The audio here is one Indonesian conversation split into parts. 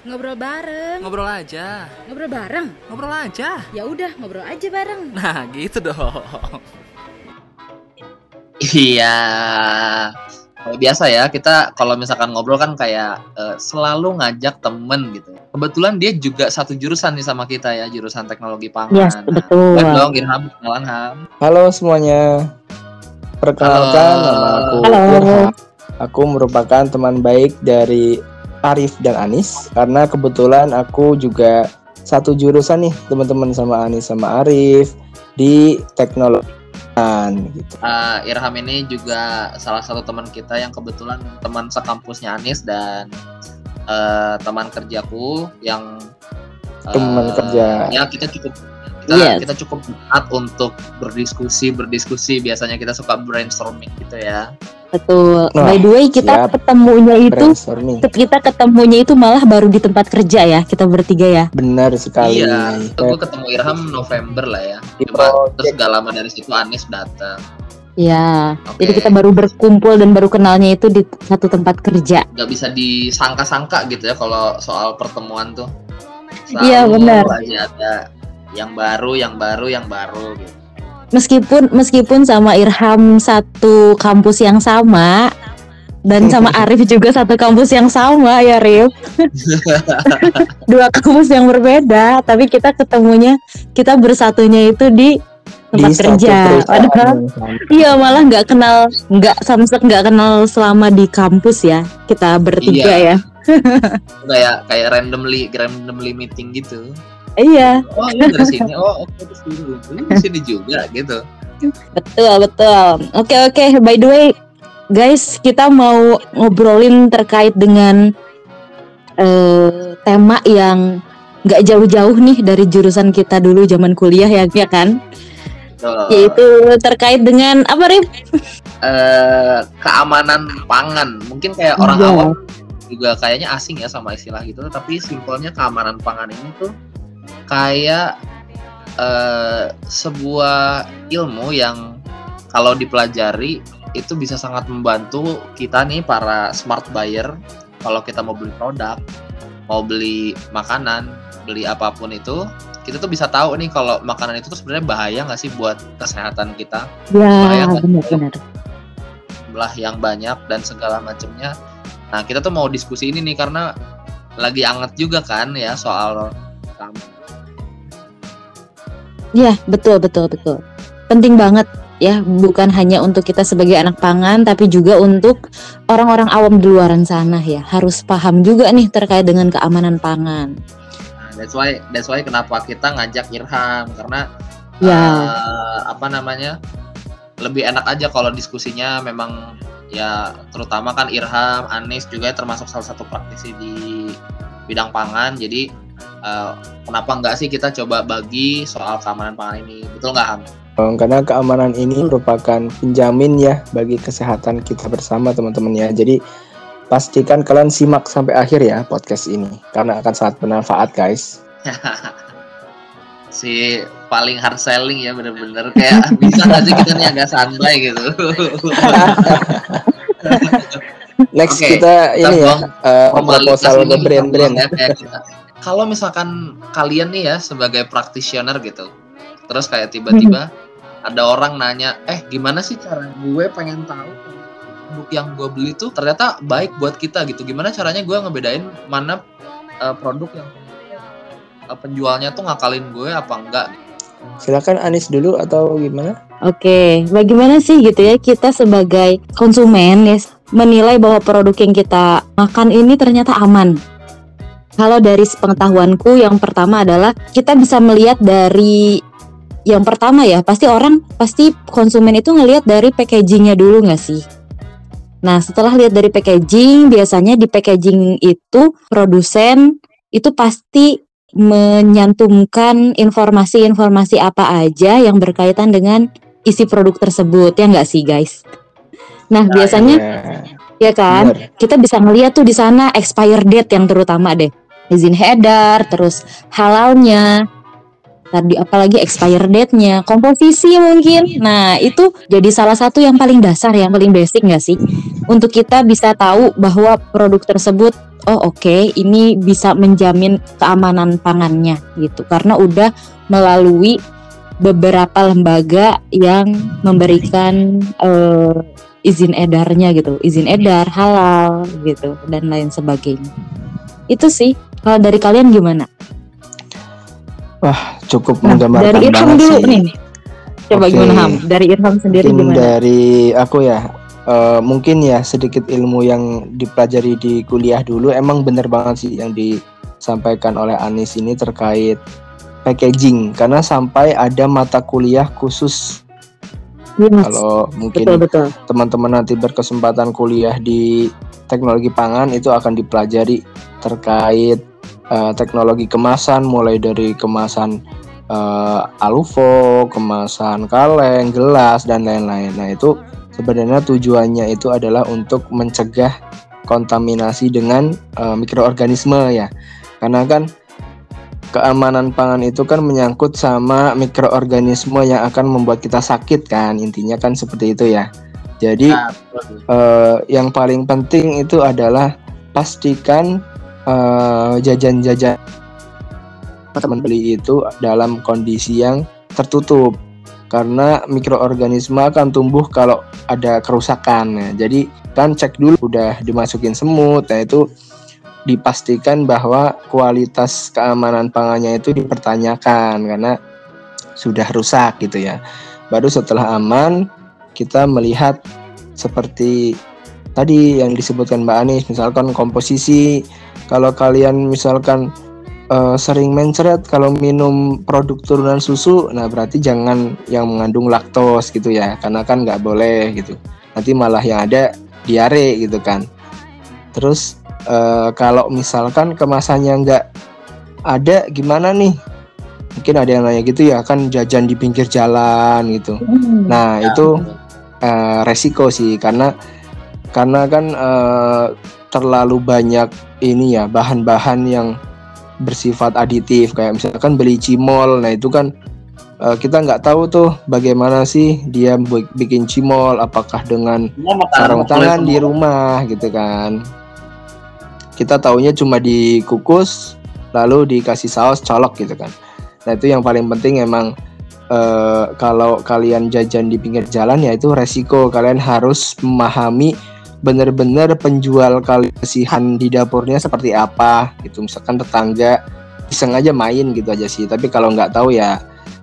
Ngobrol bareng. Ngobrol aja. Ngobrol bareng. Ngobrol aja. Ya udah, ngobrol aja bareng. Nah, gitu dong. Iya. Biasa ya, kita kalau misalkan ngobrol kan kayak selalu ngajak temen gitu. Kebetulan dia juga satu jurusan nih sama kita ya, jurusan teknologi pangan. Yes, betul. Boleh dong, Irham, kenalan Ham. Halo semuanya. Perkenalkan, nama aku Irham. Aku merupakan teman baik dari Arif dan Anis, karena kebetulan aku juga satu jurusan nih teman-teman sama Anis sama Arif di teknologi gitu. Irham ini juga salah satu teman kita yang kebetulan teman sekampusnya Anis dan teman kerjaku yang Teman kerja. Ya kita cukup dekat untuk berdiskusi. Biasanya kita suka brainstorming gitu ya. Betul. Nah, by the way, kita siap. kita ketemunya itu malah baru di tempat kerja ya, kita bertiga ya. Benar sekali. Iya, gue ketemu Irham November lah ya. Terus gak lama dari situ Anis datang. Ya, Oke. jadi kita baru berkumpul dan baru kenalnya itu di satu tempat kerja. Gak bisa disangka-sangka gitu ya kalau soal pertemuan tuh. Iya, benar. Aja ada yang baru gitu. Meskipun sama Irham satu kampus yang sama dan sama Arif juga satu kampus yang sama ya, Rif. Dua kampus yang berbeda, tapi kita bersatunya itu di tempat kerja. Padahal iya, malah nggak kenal selama di kampus ya, kita bertiga ya. kayak randomly meeting gitu. Iya. Oh ini dari sini, oke di sini juga gitu. Betul. Oke. By the way, guys, kita mau ngobrolin terkait dengan tema yang nggak jauh-jauh nih dari jurusan kita dulu zaman kuliah ya kan? Yaitu terkait dengan apa, Rif? Keamanan pangan. Mungkin kayak orang awam juga kayaknya asing ya sama istilah gitu, tapi simpelnya keamanan pangan ini tuh kayak sebuah ilmu yang kalau dipelajari itu bisa sangat membantu kita nih para smart buyer. Kalau kita mau beli produk, mau beli makanan, beli apapun itu, kita tuh bisa tahu nih kalau makanan itu tuh sebenarnya bahaya nggak sih buat kesehatan kita. Ya, benar. Jumlah yang banyak dan segala macamnya. Nah, kita tuh mau diskusi ini nih karena lagi anget juga kan ya soal Iya, betul. Penting banget ya, bukan hanya untuk kita sebagai anak pangan, tapi juga untuk orang-orang awam di luaran sana ya. Harus paham juga nih terkait dengan keamanan pangan. Nah, that's why kenapa kita ngajak Irham, karena lebih enak aja kalau diskusinya memang ya, terutama kan Irham, Anis juga termasuk salah satu praktisi di bidang pangan. Jadi kenapa enggak sih kita coba bagi soal keamanan pangan ini, betul nggak Ham? Karena keamanan ini merupakan penjamin ya bagi kesehatan kita bersama teman-teman ya. Jadi pastikan kalian simak sampai akhir ya podcast ini, karena akan sangat bermanfaat guys. Si paling hard selling ya, bener-bener kayak bisa nggak sih kita nih agak santai gitu. Next Oke, kita ini ya proposal ke brand-brand ya, kayak kita. Kalau misalkan kalian nih ya sebagai practitioner gitu, terus kayak tiba-tiba ada orang nanya, gimana sih cara gue pengen tahu produk yang gue beli tuh ternyata baik buat kita gitu. Gimana caranya gue ngebedain mana produk yang penjualnya tuh ngakalin gue apa enggak? Silakan Anis dulu atau gimana? Oke, bagaimana sih gitu ya kita sebagai konsumen ya menilai bahwa produk yang kita makan ini ternyata aman? Kalau dari pengetahuanku, yang pertama adalah kita bisa melihat dari yang pertama ya, pasti konsumen itu ngelihat dari packagingnya dulu nggak sih? Nah, setelah lihat dari packaging, biasanya di packaging itu produsen itu pasti menyantumkan informasi-informasi apa aja yang berkaitan dengan isi produk tersebut, ya nggak sih guys? Nah, biasanya ya kan, kita bisa ngelihat tuh di sana expire date yang terutama deh. Izin edar, terus halalnya, tadi apalagi expire date-nya, komposisi mungkin. Nah, itu jadi salah satu yang paling dasar, yang paling basic nggak sih? Untuk kita bisa tahu bahwa produk tersebut oh oke, ini bisa menjamin keamanan pangannya gitu, karena udah melalui beberapa lembaga yang memberikan izin edarnya gitu, izin edar halal gitu dan lain sebagainya. Itu sih. Kalau dari kalian gimana? Wah, cukup Nah, menggambarkan dari Irham banget dulu sih. nih. Coba Oke. gimana Ham? Dari Irham sendiri Mungkin gimana? dari aku ya, mungkin ya sedikit ilmu yang dipelajari di kuliah dulu. Emang bener banget sih yang disampaikan oleh Anis ini terkait packaging, karena sampai ada mata kuliah khusus. Yes, Kalau mungkin betul. teman-teman nanti berkesempatan kuliah di teknologi pangan, itu akan dipelajari terkait teknologi kemasan, mulai dari kemasan alufo, kemasan kaleng, gelas, dan lain-lain. Nah, itu sebenarnya tujuannya itu adalah untuk mencegah kontaminasi dengan mikroorganisme ya. Karena kan keamanan pangan itu kan menyangkut sama mikroorganisme yang akan membuat kita sakit kan, intinya kan seperti itu ya. Jadi yang paling penting itu adalah pastikan jajan-jajan teman beli itu dalam kondisi yang tertutup, karena mikroorganisme akan tumbuh kalau ada kerusakan. Nah, jadi kan cek dulu udah dimasukin semut. Nah, itu dipastikan bahwa kualitas keamanan pangannya itu dipertanyakan karena sudah rusak gitu ya. Baru setelah aman kita melihat seperti tadi yang disebutkan Mbak Anis, misalkan komposisi. Kalau kalian misalkan sering mencret kalau minum produk turunan susu, nah berarti jangan yang mengandung laktos gitu ya, karena kan nggak boleh gitu, nanti malah yang ada diare gitu kan. Terus kalau misalkan kemasannya nggak ada gimana nih, mungkin ada yang nanya gitu ya, kan jajan di pinggir jalan gitu. Nah itu resiko sih, karena kan terlalu banyak ini ya bahan-bahan yang bersifat aditif, kayak misalkan beli cimol. Nah itu kan kita nggak tahu tuh bagaimana sih dia bikin cimol, apakah dengan sarung tangan di rumah gitu kan. Kita taunya cuma dikukus lalu dikasih saus colok gitu kan. Nah itu yang paling penting emang kalau kalian jajan di pinggir jalan ya itu resiko. Kalian harus memahami benar-benar penjual kebersihan di dapurnya seperti apa gitu. Misalkan tetangga iseng aja main gitu aja sih, tapi kalau nggak tahu ya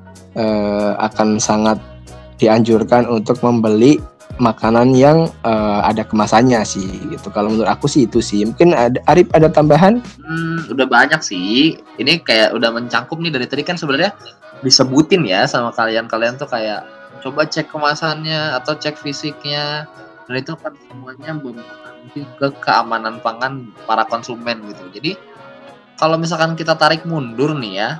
akan sangat dianjurkan untuk membeli makanan yang ada kemasannya sih gitu. Kalau menurut aku sih itu sih. Mungkin Arif ada tambahan? Udah banyak sih. Ini kayak udah mencangkup nih dari tadi kan sebenarnya disebutin ya sama kalian tuh kayak coba cek kemasannya atau cek fisiknya. Dan itu kan semuanya mempengaruhi ke keamanan pangan para konsumen gitu. Jadi kalau misalkan kita tarik mundur nih ya,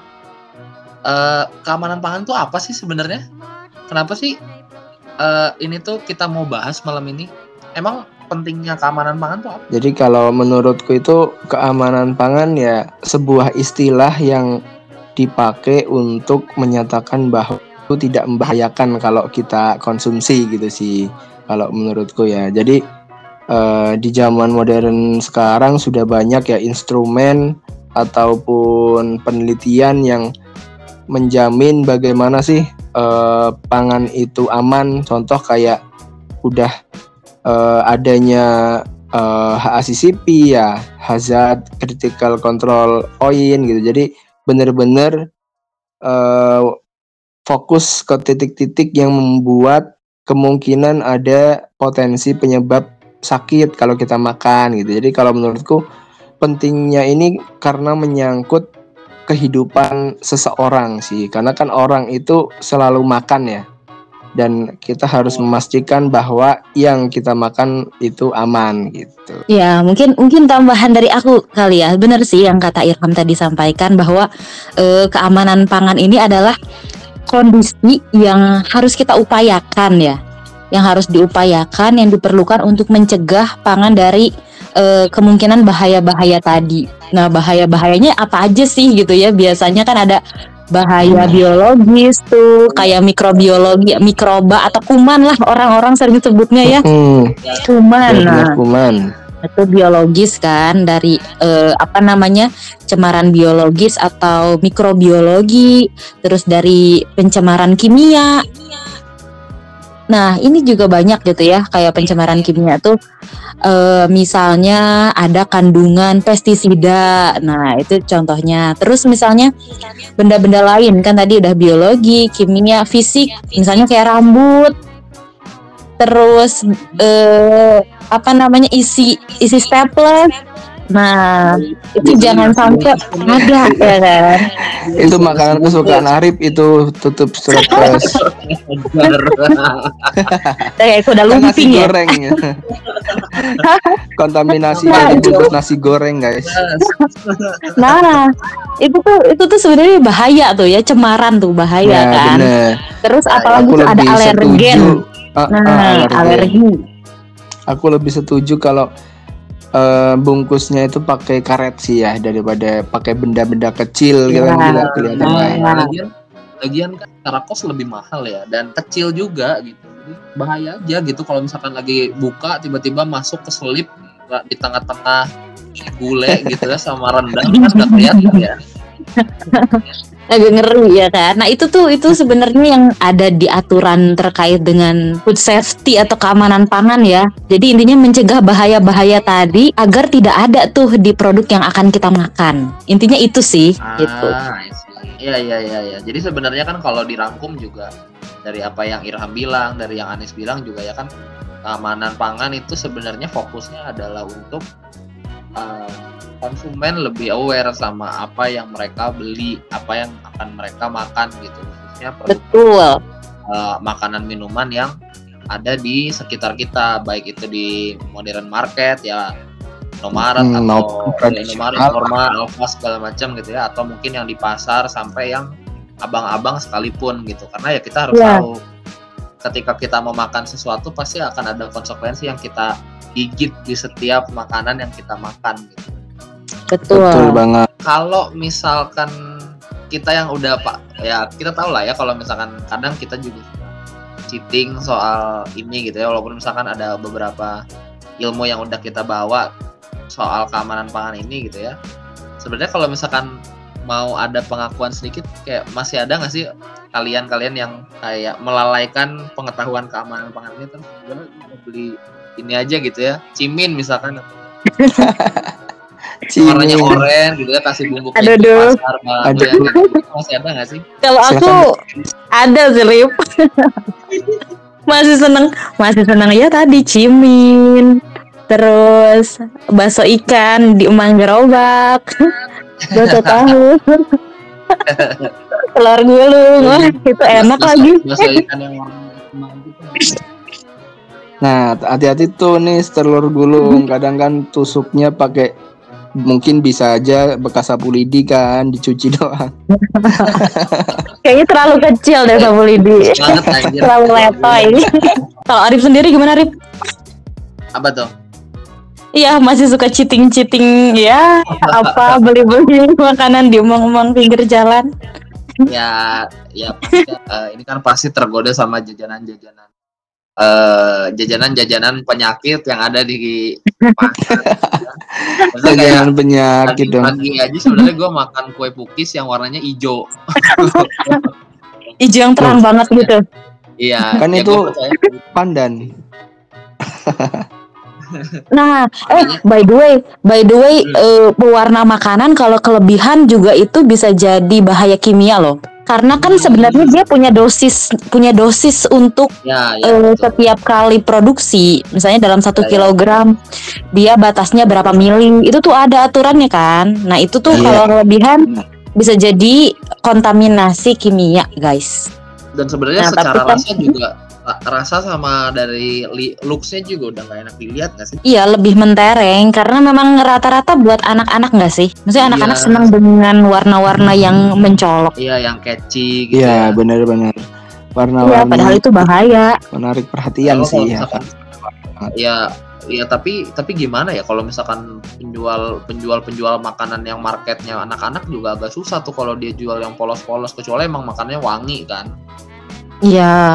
keamanan pangan itu apa sih sebenarnya? Kenapa sih ini tuh kita mau bahas malam ini? Emang pentingnya keamanan pangan tuh apa? Jadi kalau menurutku itu keamanan pangan ya sebuah istilah yang dipakai untuk menyatakan bahwa itu tidak membahayakan kalau kita konsumsi gitu sih. Kalau menurutku ya, jadi di zaman modern sekarang sudah banyak ya instrumen ataupun penelitian yang menjamin bagaimana sih pangan itu aman. Contoh kayak udah adanya HACCP ya, Hazard Critical Control Point gitu. Jadi benar-benar fokus ke titik-titik yang membuat kemungkinan ada potensi penyebab sakit kalau kita makan gitu. Jadi kalau menurutku pentingnya ini karena menyangkut kehidupan seseorang sih, karena kan orang itu selalu makan ya, dan kita harus memastikan bahwa yang kita makan itu aman gitu. Ya mungkin tambahan dari aku kali ya. Benar sih yang kata Irham tadi sampaikan bahwa keamanan pangan ini adalah kondisi yang harus kita upayakan ya, yang harus diupayakan, yang diperlukan untuk mencegah pangan dari kemungkinan bahaya-bahaya tadi. Nah bahaya-bahayanya apa aja sih gitu ya? Biasanya kan ada bahaya biologis tuh, kayak mikrobiologi, mikroba atau kuman lah orang-orang sering sebutnya ya. Kuman. Nah, kuman. Itu biologis kan, dari cemaran biologis atau mikrobiologi, terus dari pencemaran kimia. Nah, ini juga banyak gitu ya, kayak pencemaran kimia tuh misalnya ada kandungan pestisida. Nah, itu contohnya. Terus misalnya benda-benda lain kan tadi udah biologi, kimia, fisik, misalnya kayak rambut. Terus isi stapler. Nah, itu jangan sampai ada ya kan. Itu makanan kesukaan Arif itu, tutup strepes. Kayak udah Kan nasi lumping ya. goreng ya. Kontaminasi dari bungkus nasi goreng, guys. Nah, itu tuh sebenarnya bahaya tuh ya, cemaran tuh bahaya Ya, kan. bener. Terus apalagi Aku tuh ada lebih alergen. setuju. Alergi. Aku lebih setuju kalau bungkusnya itu pakai karet sih ya, daripada pakai benda-benda kecil Ya. gitu kan, kelihatan lain. Lagian kan secara kos lebih mahal ya, dan kecil juga gitu. Jadi bahaya aja gitu kalau misalkan lagi buka tiba-tiba masuk ke selip di tengah-tengah gulai gitu ya sama rendang, kan nggak kelihatan ya. Agak ngeri ya kan. Nah, itu sebenarnya yang ada di aturan terkait dengan food safety atau keamanan pangan ya. Jadi intinya mencegah bahaya-bahaya tadi agar tidak ada tuh di produk yang akan kita makan. Intinya itu sih gitu. Iya. Jadi sebenarnya kan kalau dirangkum juga dari apa yang Irham bilang, dari yang Anis bilang juga ya kan, keamanan pangan itu sebenarnya fokusnya adalah untuk konsumen lebih aware sama apa yang mereka beli, apa yang akan mereka makan gitu, khususnya Betul. makanan minuman yang ada di sekitar kita, baik itu di modern market ya, Indomaret atau Indomaret, Norma, Alfa segala macam gitu ya, atau mungkin yang di pasar sampai yang abang-abang sekalipun gitu, karena ya kita harus tahu ketika kita mau makan sesuatu pasti akan ada konsekuensi yang kita gigit di setiap makanan yang kita makan gitu. Betul banget. Kalau misalkan kita yang udah ya kita tahu lah ya, kalau misalkan kadang kita juga cheating soal ini gitu ya, walaupun misalkan ada beberapa ilmu yang udah kita bawa soal keamanan pangan ini gitu ya. Sebenarnya kalau misalkan mau ada pengakuan sedikit, kayak masih ada nggak sih kalian yang kayak melalaikan pengetahuan keamanan pangan ini, terus sebenarnya beli ini aja gitu ya, cimin misalkan, warnanya oranye gitu ya, kasih bumbu kayak di pasar batu ya, masih ada nggak sih? Kalau aku ada sih, Rip. masih seneng ya tadi cimin, terus bakso ikan di Emang Gerobak, bakso tahu, telur gulung, wah itu enak lagi. Bakso ikan yang warna gitu. Nah, hati-hati tuh nih telur gulung, kadang kan tusuknya pakai, mungkin bisa aja bekas sapu lidi kan, dicuci doang. Kayaknya terlalu kecil deh sapu lidi. Terlalu letoy. Kalau Arif sendiri gimana, Arif? Apa tuh? Iya, masih suka cheating ya, apa beli-beli makanan di omong-omong pinggir jalan. Ya pasti, ini kan pasti tergoda sama jajanan-jajanan penyakit yang ada di pasar. Jajanan penyakit dong. Pagi aja sebenarnya gue makan kue pukis yang warnanya hijau. Hijau yang terang banget gitu. Iya. Kan ya itu pandan. Nah, by the way, pewarna makanan kalau kelebihan juga itu bisa jadi bahaya kimia loh. Karena kan sebenarnya dia punya dosis untuk setiap kali produksi. Misalnya dalam 1 kilogram dia batasnya berapa mili. Itu tuh ada aturannya kan. Nah, itu tuh kalau kelebihan bisa jadi kontaminasi kimia, guys. Dan sebenarnya secara rasa juga, rasa sama dari looks-nya juga udah gak enak dilihat gak sih? Iya, lebih mentereng karena memang rata-rata buat anak-anak gak sih? Maksudnya anak-anak senang dengan warna-warna yang mencolok. Iya, yang catchy gitu. Iya, benar-benar. Warna-warni. Iya, padahal itu bahaya. Menarik perhatian sih ya. Iya, tapi gimana ya kalau misalkan penjual makanan yang marketnya anak-anak juga agak susah tuh kalau dia jual yang polos-polos, kecuali emang makannya wangi kan. Iya.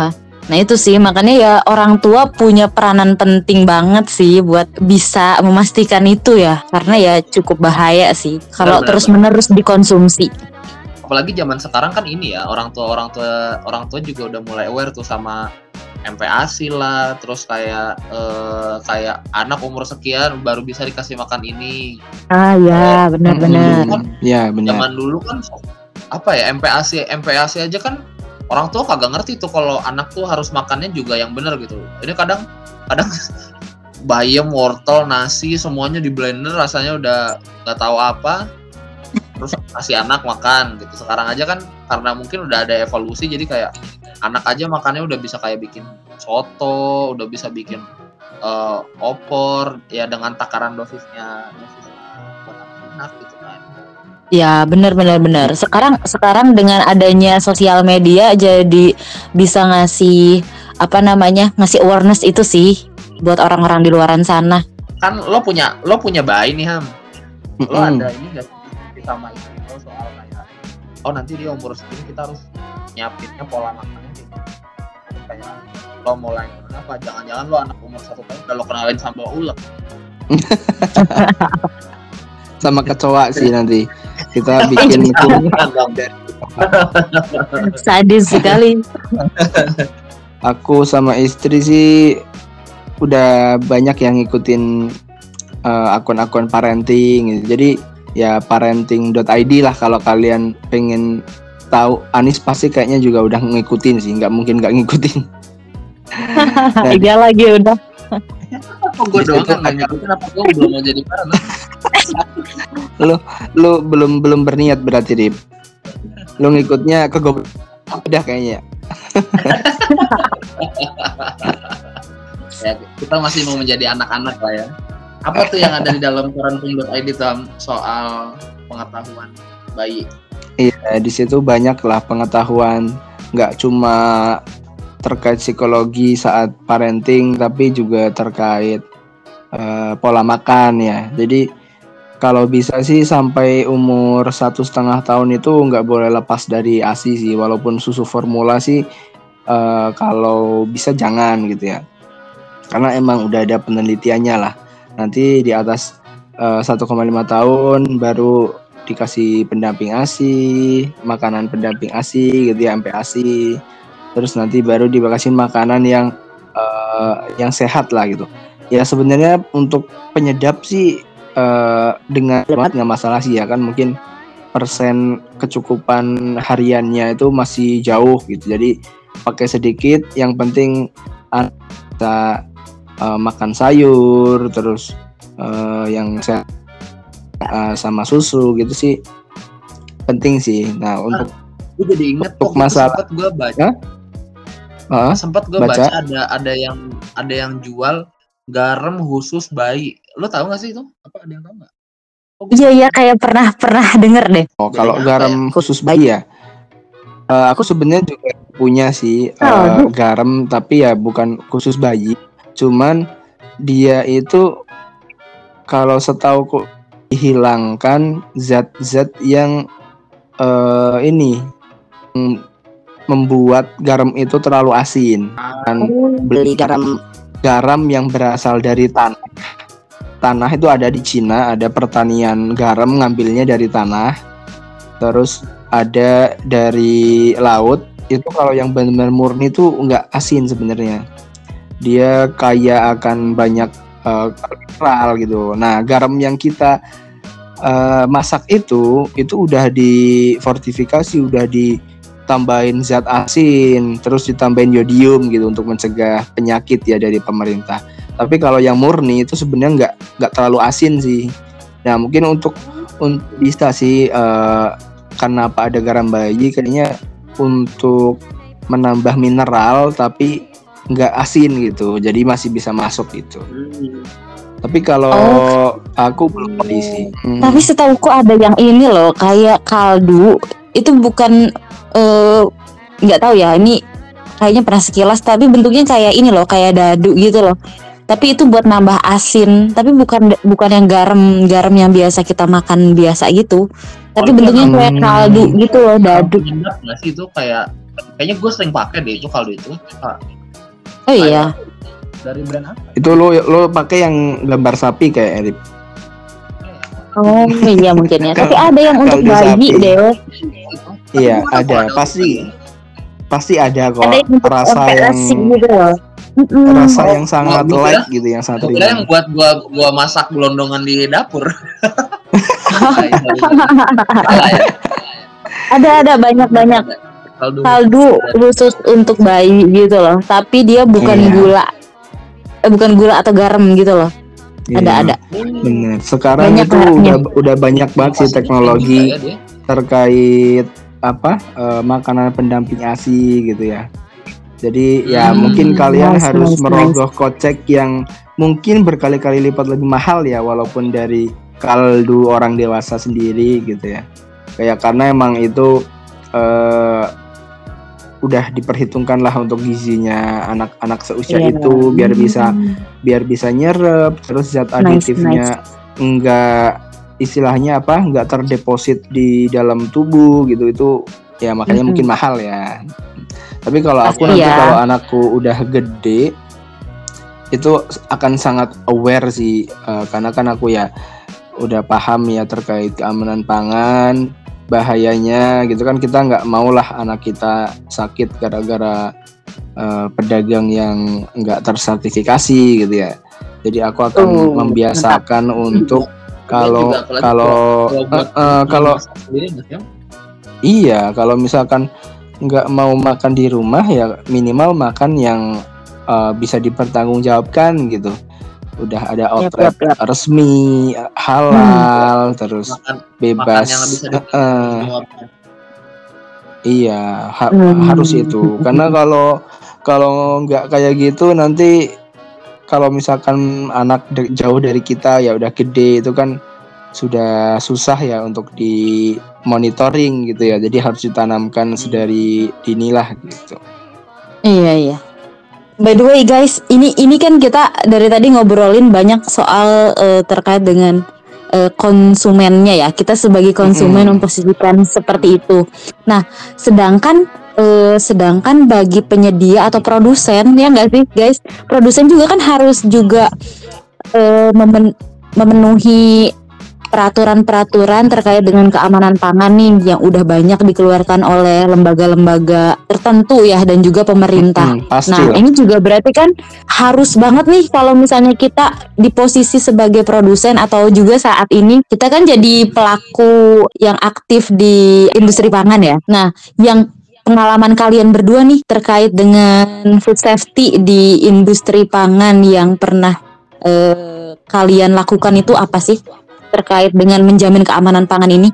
Nah itu sih makanya ya orang tua punya peranan penting banget sih buat bisa memastikan itu ya, karena ya cukup bahaya sih kalau Benar, terus-menerus dikonsumsi. Apalagi zaman sekarang kan ini ya, orang tua juga udah mulai aware tuh sama MPASI lah, terus kayak anak umur sekian baru bisa dikasih makan ini. Ah ya benar-benar. Ya benar. Zaman dulu kan apa ya, MPASI aja kan orang tua kagak ngerti tuh kalau anak tuh harus makannya juga yang benar gitu. Ini kadang bayam, wortel, nasi semuanya di blender rasanya udah nggak tahu apa, terus kasih anak makan gitu. Sekarang aja kan karena mungkin udah ada evolusi, jadi kayak anak aja makannya udah bisa kayak bikin soto, udah bisa bikin opor ya dengan takaran dosisnya buat anak gitu kan. Ya benar. Sekarang dengan adanya sosial media jadi bisa ngasih ngasih awareness itu sih buat orang-orang di luaran sana. Kan lo punya bayi nih Ham. Lo ada ini nggak sih sama istri lo soal kayak nanti dia umur segini kita harus nyiapinnya pola makannya gitu. Kayak lo mulai apa? Jangan-jangan lo anak umur 1 tahun udah lo kenalin sambal ulek. Sama kecoa sih nanti kita bikin Sadis sekali. Aku sama istri sih udah banyak yang ngikutin akun-akun parenting gitu. Jadi ya parenting.id lah kalau kalian pengen tahu. Anis pasti kayaknya juga udah ngikutin sih, nggak mungkin nggak ngikutin. Iya lagi udah. Kok gue doang kan nggak ngikutin, apa gue belum mau jadi parent? Lu belum berniat berarti, Rip. Lu ngikutnya ke goblok udah kayaknya. Ya, kita masih mau menjadi anak-anak lah ya. Apa tuh yang ada di dalam parenting.id soal pengetahuan bayi? Iya, di situ banyak lah pengetahuan, nggak cuma terkait psikologi saat parenting, tapi juga terkait pola makan ya. Jadi kalau bisa sih sampai umur 1,5 tahun itu nggak boleh lepas dari ASI sih, walaupun susu formula sih kalau bisa jangan gitu ya. Karena emang udah ada penelitiannya lah. Nanti di atas 1,5 tahun baru dikasih pendamping ASI, makanan pendamping ASI gitu ya, MPASI. Terus nanti baru dikasih makanan yang sehat lah gitu. Ya sebenarnya untuk penyedap sih dengan nggak masalah sih ya, kan mungkin persen kecukupan hariannya itu masih jauh gitu. Jadi pakai sedikit, yang penting kita makan sayur, terus yang sehat sama susu gitu sih penting sih. Nah untuk gue jadi inget untuk masalah sempat gue baca, baca ada yang jual garam khusus bayi. Lo tahu nggak sih itu? Apa ada yang tahu nggak? Iya kayak pernah denger deh. Oh kalau garam khusus bayi ya, aku sebenarnya juga punya sih garam, tapi ya bukan khusus bayi. Cuman dia itu kalau setauku dihilangkan zat-zat yang membuat garam itu terlalu asin. Dan beli garam yang berasal dari tanah. Tanah itu ada di Cina, ada pertanian garam ngambilnya dari tanah. Terus ada dari laut. Itu kalau yang benar-benar murni itu nggak asin sebenarnya. Dia kaya akan banyak mineral gitu. Nah, garam yang kita masak itu udah difortifikasi, udah ditambahin zat asin, terus ditambahin yodium gitu untuk mencegah penyakit ya dari pemerintah. Tapi kalau yang murni itu sebenarnya nggak terlalu asin sih. Nah, mungkin untuk bisa sih kenapa ada garam bayi, kayaknya untuk menambah mineral tapi nggak asin gitu, jadi masih bisa masuk gitu. Tapi kalau aku belum beli sih. Tapi setahuku ada yang ini loh, kayak kaldu itu bukan nggak tahu ya, ini kayaknya pernah sekilas, tapi bentuknya kayak ini loh, kayak dadu gitu loh. Tapi itu buat nambah asin, tapi bukan yang garam yang biasa kita makan biasa gitu. Tapi bentuknya kayak kaldu gitu loh, dadu. Nggak sih itu kayaknya gue sering pakai deh itu kaldu itu. Oh iya. Dari brand apa? Itu lo pakai yang gambar sapi kayak Erip. Oh iya mungkin ya. Tapi ada yang untuk Kaldu bayi sapi. deh. Iya, ada. Pasti ada kok. Ada yang untuk Rasa yang gitu loh. rasa yang sangat Oh, light gitu, yang sangat Kira yang ringan. buat gua masak gelondongan di dapur. Ada banyak kaldu khusus untuk bayi gitu loh. Tapi dia bukan Iya. bukan gula atau garam gitu loh. Iya, Ada. bener. Sekarang Banyak itu mereknya. udah banyak banget sih teknologi Dia. terkait makanan pendamping ASI gitu ya. Jadi ya Hmm, mungkin kalian nice, harus nice, merogoh kocek yang mungkin berkali-kali lipat lebih mahal ya, walaupun dari kaldu orang dewasa sendiri gitu ya. Kayak karena emang itu udah diperhitungkan lah untuk gizinya anak-anak seusia Iya. itu biar bisa nyerap, terus zat Nice, aditifnya enggak istilahnya enggak terdeposit di dalam tubuh gitu. Itu ya makanya mungkin mahal ya. Tapi kalau aku Pasti nanti ya. kalau anakku udah gede itu akan sangat aware sih, karena kan aku ya udah paham ya terkait keamanan pangan, bahayanya gitu kan. Kita nggak maulah anak kita sakit gara-gara pedagang yang nggak tersertifikasi gitu ya. Jadi aku akan membiasakan untuk kalau iya, kalau misalkan nggak mau makan di rumah ya minimal makan yang bisa dipertanggungjawabkan gitu. Udah ada outlet resmi, halal, terus bebas. Makan yang bisa Iya, harus itu. Karena kalau nggak kayak gitu nanti kalau misalkan anak jauh dari kita ya udah gede itu kan sudah susah ya untuk di monitoring gitu ya. Jadi harus ditanamkan sedari dini lah gitu. Iya. By the way guys, ini kan kita dari tadi ngobrolin banyak soal terkait dengan konsumennya ya. Kita sebagai konsumen memposisikan seperti itu. Nah, sedangkan bagi penyedia atau produsen ya nggak sih guys? Produsen juga kan harus juga memenuhi peraturan-peraturan terkait dengan keamanan pangan nih yang udah banyak dikeluarkan oleh lembaga-lembaga tertentu ya dan juga pemerintah. Nah, ini juga berarti kan harus banget nih kalau misalnya kita di posisi sebagai produsen atau juga saat ini kita kan jadi pelaku yang aktif di industri pangan ya. Nah, yang pengalaman kalian berdua nih terkait dengan food safety di industri pangan yang pernah kalian lakukan itu apa sih? Terkait dengan menjamin keamanan pangan ini?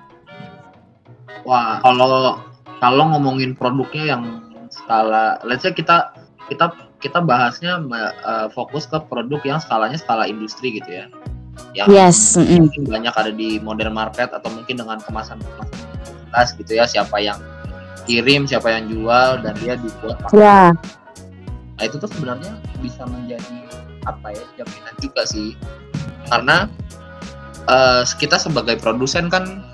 Wah, kalau ngomongin produknya yang skala, let's say kita bahasnya fokus ke produk yang skalanya skala industri gitu ya. Yang mungkin banyak ada di modern market atau mungkin dengan kemasan gitu ya, siapa yang kirim, siapa yang jual dan dia dibuat pakai. Ya. Nah, itu tuh sebenarnya bisa menjadi jaminan juga sih. Karena kita sebagai produsen kan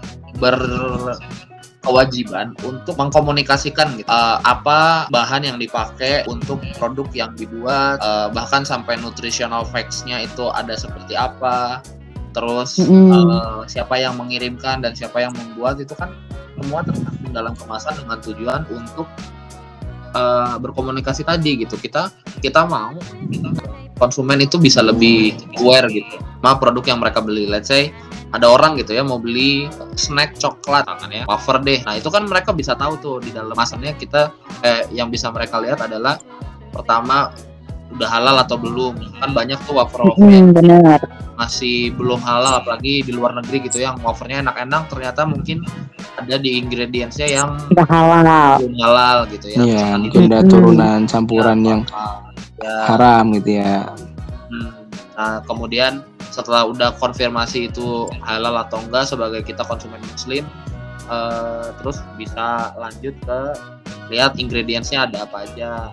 berkewajiban untuk mengkomunikasikan gitu, apa bahan yang dipakai untuk produk yang dibuat, bahkan sampai nutritional facts-nya itu ada seperti apa, terus siapa yang mengirimkan dan siapa yang membuat, itu kan semua tercantum dalam kemasan dengan tujuan untuk berkomunikasi tadi gitu. Kita mau konsumen itu bisa lebih aware gitu sama produk yang mereka beli. Let's say ada orang gitu ya mau beli snack coklat kan ya, wafer deh. Nah, itu kan mereka bisa tahu tuh di dalam kemasannya kita yang bisa mereka lihat adalah pertama udah halal atau belum. Kan banyak tuh wafer-wafer yang masih belum halal, apalagi di luar negeri gitu yang wafernya enak-enak ternyata mungkin ada di ingredientsnya yang belum halal gitu ya. Iya, mungkin ada turunan campuran yang haram gitu ya. Nah, kemudian setelah udah konfirmasi itu halal atau enggak sebagai kita konsumen muslim, terus bisa lanjut ke lihat ingredientsnya ada apa aja.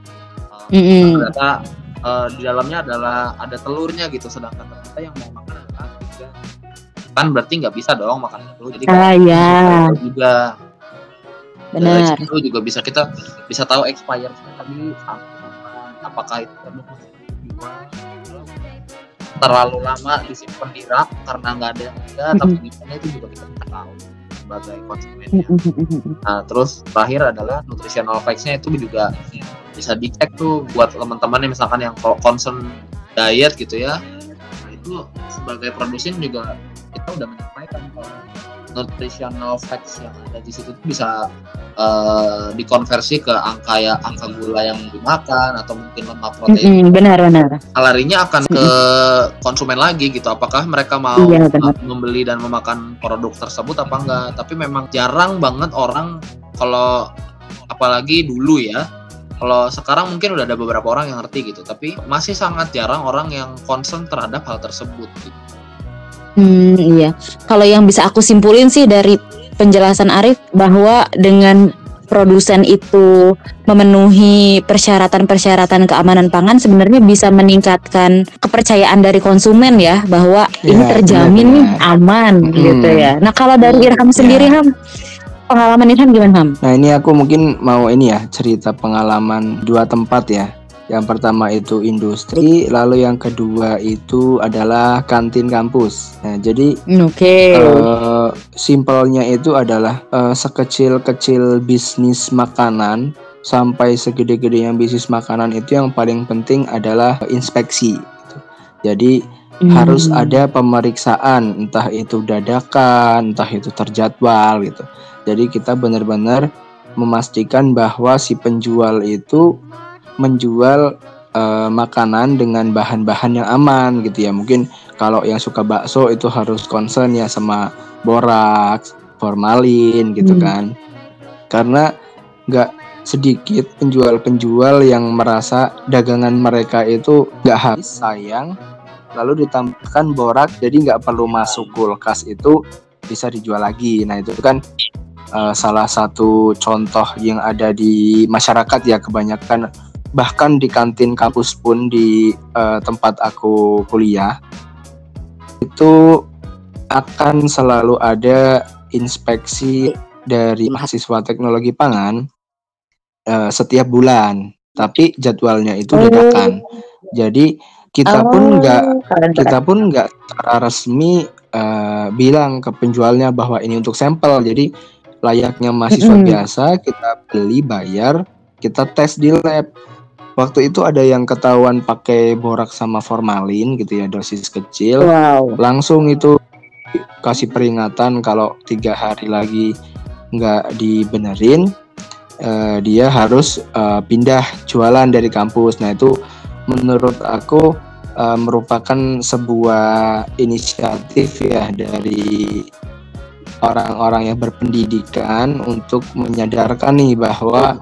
Ternyata di dalamnya ada telurnya gitu, sedangkan ternyata yang mau makan adalah tiga. Kan berarti nggak bisa dong makan itu. Jadi juga benar. Itu juga kita bisa tahu expirednya tadi apakah itu produk masih dijual, terlalu lama disimpan di rak karena nggak ada yang ada, tapi gimana itu juga kita nggak tahu sebagai konsumennya. Nah terus terakhir adalah nutritional facts-nya itu juga bisa dicek tuh buat teman-teman yang misalkan yang concern diet gitu ya. Nah itu sebagai produsen juga kita udah menyampaikan kalau nutritional facts yang ada di situ bisa dikonversi ke angka gula yang dimakan atau mungkin lemak protein. Benar. Kalorinya akan ke konsumen lagi gitu. Apakah mereka mau membeli dan memakan produk tersebut apa enggak? Tapi memang jarang banget orang, kalau apalagi dulu ya. Kalau sekarang mungkin udah ada beberapa orang yang ngerti gitu, tapi masih sangat jarang orang yang concern terhadap hal tersebut gitu. Iya. Kalau yang bisa aku simpulin sih dari penjelasan Arif, bahwa dengan produsen itu memenuhi persyaratan-persyaratan keamanan pangan sebenarnya bisa meningkatkan kepercayaan dari konsumen ya, bahwa ini terjamin nih aman gitu ya. Nah kalau dari Irham sendiri, Ham, pengalaman Irham gimana, Ham? Nah ini aku mungkin mau cerita pengalaman 2 tempat ya. Yang pertama itu industri, lalu yang kedua itu adalah kantin kampus. Nah, jadi simpelnya itu adalah sekecil-kecil bisnis makanan sampai segede-gede yang bisnis makanan itu yang paling penting adalah inspeksi. Gitu. Jadi harus ada pemeriksaan, entah itu dadakan, entah itu terjadwal gitu. Jadi kita benar-benar memastikan bahwa si penjual itu menjual makanan dengan bahan-bahan yang aman gitu ya. Mungkin kalau yang suka bakso itu harus concern ya sama boraks, formalin gitu kan. Karena nggak sedikit penjual-penjual yang merasa dagangan mereka itu nggak habis sayang, lalu ditambahkan boraks jadi nggak perlu masuk kulkas, itu bisa dijual lagi. Nah itu kan salah satu contoh yang ada di masyarakat ya, kebanyakan bahkan di kantin kampus pun di tempat aku kuliah itu akan selalu ada inspeksi dari mahasiswa teknologi pangan setiap bulan, tapi jadwalnya itu dadakan. Jadi kita pun nggak secara resmi bilang ke penjualnya bahwa ini untuk sampel. Jadi layaknya mahasiswa biasa, kita beli, bayar, kita tes di lab. Waktu itu ada yang ketahuan pakai boraks sama formalin gitu ya, dosis kecil. Langsung itu kasih peringatan kalau 3 hari lagi nggak dibenerin, dia harus pindah jualan dari kampus. Nah itu menurut aku merupakan sebuah inisiatif ya dari orang-orang yang berpendidikan untuk menyadarkan nih bahwa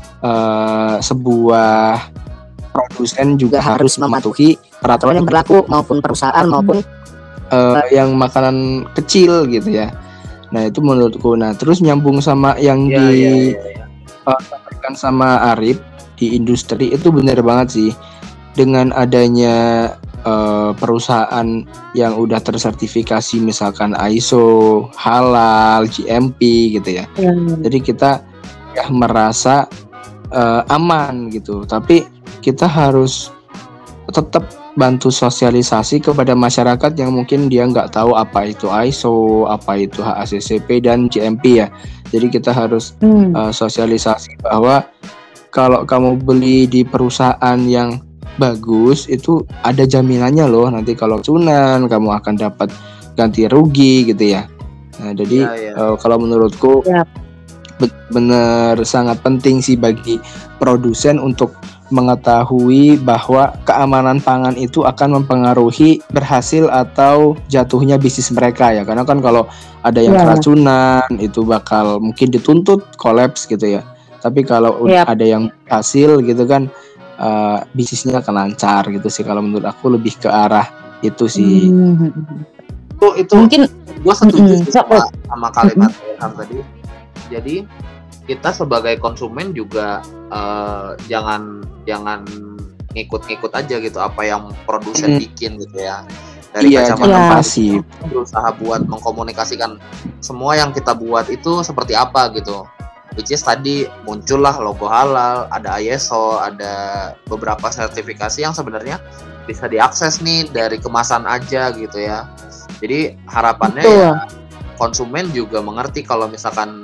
sebuah produsen juga harus mematuhi peraturan yang berlaku, maupun perusahaan maupun yang makanan kecil gitu ya. Nah itu menurutku. Nah terus nyambung sama yang disampaikan sama Arif di industri, itu benar banget sih. Dengan adanya perusahaan yang udah tersertifikasi misalkan ISO, halal, GMP gitu ya. Jadi kita ya merasa aman gitu, tapi kita harus tetap bantu sosialisasi kepada masyarakat yang mungkin dia nggak tahu apa itu ISO, apa itu HACCP dan GMP ya. Jadi kita harus sosialisasi bahwa kalau kamu beli di perusahaan yang bagus itu ada jaminannya loh, nanti kalau cunan kamu akan dapat ganti rugi gitu ya. Nah jadi kalau menurutku benar sangat penting sih bagi produsen untuk mengetahui bahwa keamanan pangan itu akan mempengaruhi berhasil atau jatuhnya bisnis mereka ya. Karena kan kalau ada yang keracunan itu bakal mungkin dituntut kolaps gitu ya. Tapi kalau ada yang berhasil gitu kan bisnisnya akan lancar gitu sih. Kalau menurut aku lebih ke arah itu sih. Itu mungkin gue setuju sama kalimat Ilham tadi. Jadi kita sebagai konsumen juga jangan ngikut-ngikut aja gitu apa yang produsen bikin gitu ya. Dari kacamata pasif berusaha buat mengkomunikasikan semua yang kita buat itu seperti apa gitu. which is tadi muncullah logo halal, ada ISO, ada beberapa sertifikasi yang sebenarnya bisa diakses nih dari kemasan aja gitu ya. Jadi harapannya Betul. ya konsumen juga mengerti kalau misalkan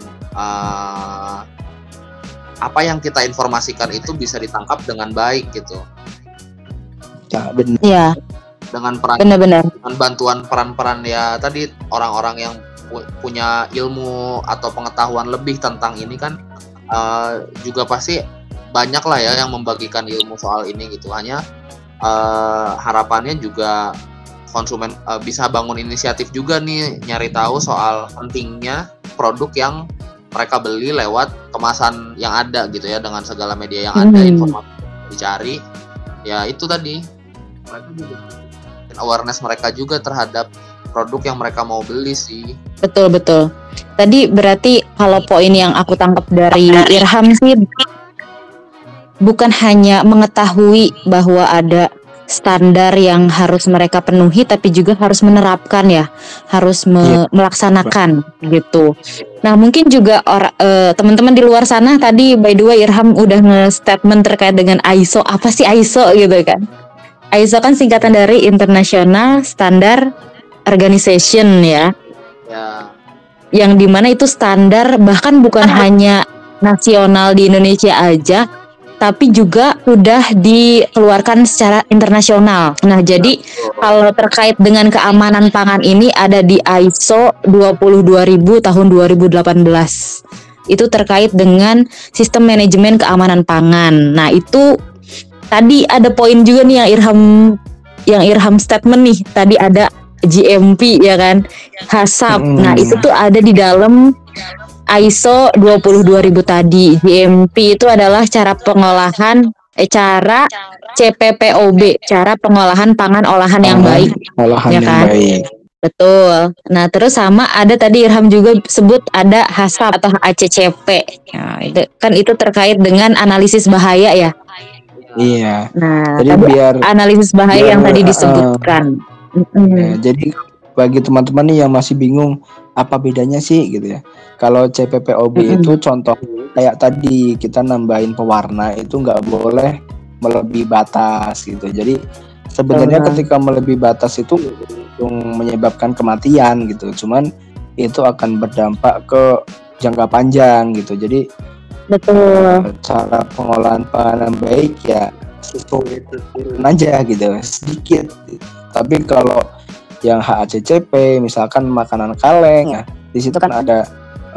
apa yang kita informasikan itu bisa ditangkap dengan baik gitu. Ya, benar. Iya, Dengan peran benar-benar. dengan bantuan peran-peran ya tadi orang-orang yang punya ilmu atau pengetahuan lebih tentang ini kan juga pasti banyak lah ya yang membagikan ilmu soal ini gitu. Hanya harapannya juga konsumen bisa bangun inisiatif juga nih nyari tahu soal pentingnya produk yang mereka beli lewat kemasan yang ada gitu ya, dengan segala media yang ada, informasi yang dicari ya itu tadi mereka juga awareness mereka juga terhadap produk yang mereka mau beli sih. Betul. Tadi berarti kalau poin yang aku tangkap dari Irham sih bukan hanya mengetahui bahwa ada standar yang harus mereka penuhi, tapi juga harus menerapkan ya, harus melaksanakan gitu. Nah mungkin juga teman-teman di luar sana tadi by the way Irham udah nge-statement terkait dengan ISO. Apa sih ISO gitu kan? ISO kan singkatan dari International Standard Organization ya. Ya, Yang dimana itu standar bahkan bukan hanya nasional di Indonesia aja, tapi juga sudah dikeluarkan secara internasional. Nah jadi kalau terkait dengan keamanan pangan ini ada di ISO 22000 tahun 2018. Itu terkait dengan sistem manajemen keamanan pangan. Nah itu tadi ada poin juga nih yang Irham statement nih. Tadi ada GMP ya kan, HACCP. Nah itu tuh ada di dalam ISO 22000 tadi. GMP itu adalah cara CPPOB, cara pengolahan pangan olahan yang baik. Olahan Ya yang kan? baik. Betul. Nah, terus sama ada tadi Irham juga sebut ada HACCP atau HACCP. Nah, itu terkait dengan analisis bahaya ya. Iya. Nah, Jadi tadi biar analisis bahaya yang tadi disebutkan. ya, jadi bagi teman-teman nih yang masih bingung apa bedanya sih gitu ya. Kalau CPPOB itu contoh kayak tadi kita nambahin pewarna itu nggak boleh melebihi batas gitu. Jadi sebenarnya ketika melebihi batas itu menyebabkan kematian gitu. Cuman itu akan berdampak ke jangka panjang gitu. Jadi Betul. cara pengolahan pangan baik ya sesuai aja gitu sedikit. Tapi kalau yang HACCP misalkan makanan kaleng, nah di situ kan ada